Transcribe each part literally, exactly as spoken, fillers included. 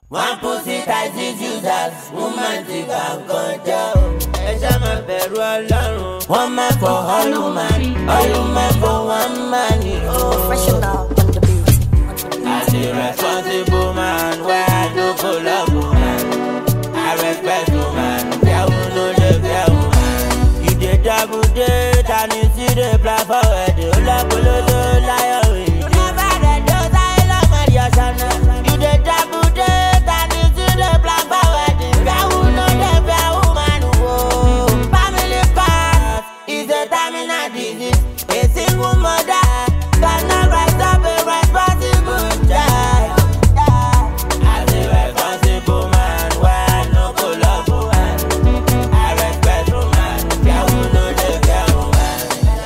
One pussy ties his users, woman take a control. Ẹja máa bẹ̀rù Ọlọ́run. One man for all woman, all woman for one man. Professional on the beat. As a responsible man, where I do for love woman, I respect woman. Fair woman, no fair woman. You dey double date and you see the plan forward. Olapoloso liar way. You never read those I love my dear Shana. You dey double date and you see the plan forward. Fair woman, no fair woman. Whoa, family path is a terminal disease. A single mother cannot rise up a responsible child. As a responsible man, why I no go love woman? I respect woman. Fair woman, no dey fair woman.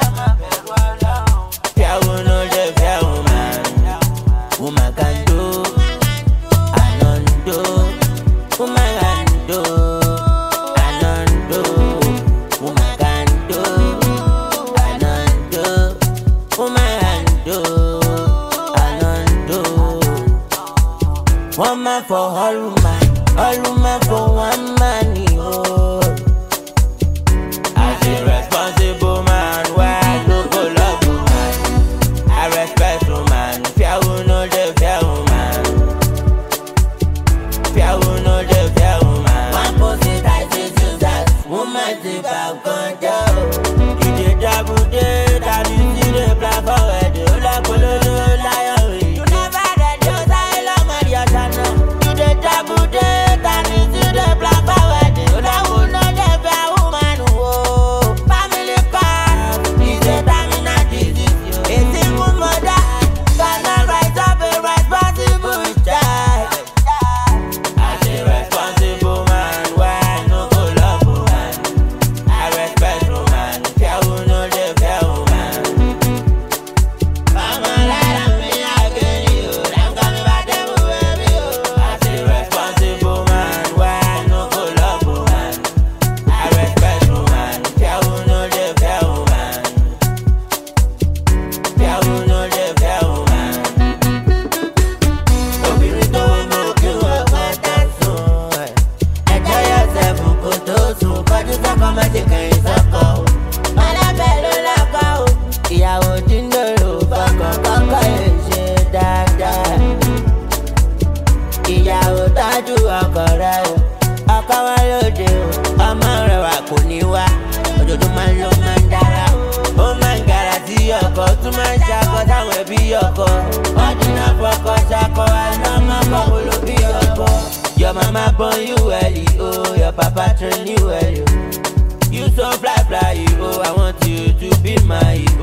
Fair woman, no dey fair woman. Woman can do, I don't do. Woman can do, I don't do. Woman can do, I don't do. Woman can do, I don't do. One man for all woman, all woman for one man. Oh. As a responsible man, why I no go love woman? I respect woman. Fair woman, no dey fair woman. Fair woman, no dey fair woman. One pussy ties his users, woman take back control. You dey double date and you see the plan forward. Olapoloso liar way. You never read those I love my dear Shana. You dey double date and you see the plan forward. Olapoloso no dey fair woman. Whoa, family path is a terminal disease. A single mother cannot rise up a responsible child. As a responsible man, why I no go love woman? I respect woman. Fair woman, no dey fair woman. Mama lie me again, you. Them call me bad devil, baby, you. As a responsible man, why I no go love woman? I respect woman. Fair woman, no dey fair woman. Fair woman, no dey fair woman. Obìnrin tó mú kí wọ́n pátá sùn. Ẹjọ́ yourself kò tó sùn. Kọjú sọ́kọ má ṣe kẹ̀yìn sọ́kọ o. Ọlọ́bẹ̀ ló lọ́kọ o. Ìyàwó tí ń lòrò fọkàn kọ́kọ́ lè ṣe dáadáa. Ìyàwó tọ́jú ọkọ rẹ̀ o. Ọkọ wọn lóde o. Ọmọ rẹ̀ wà kò ní wá. Ojoojúmọ́ ló máa ń dára. Ó máa ń gara sí ọkọ. Tún máa ń ṣakọ táwọn ẹbí ọkọ. Wọ́n dínà fọkọ ṣakọ. Àná máa bọ̀ wò ló bí ọkọ. Your mama born you well, oh. Your papa train you well, oh. You so fly fly, oh. I want you to be my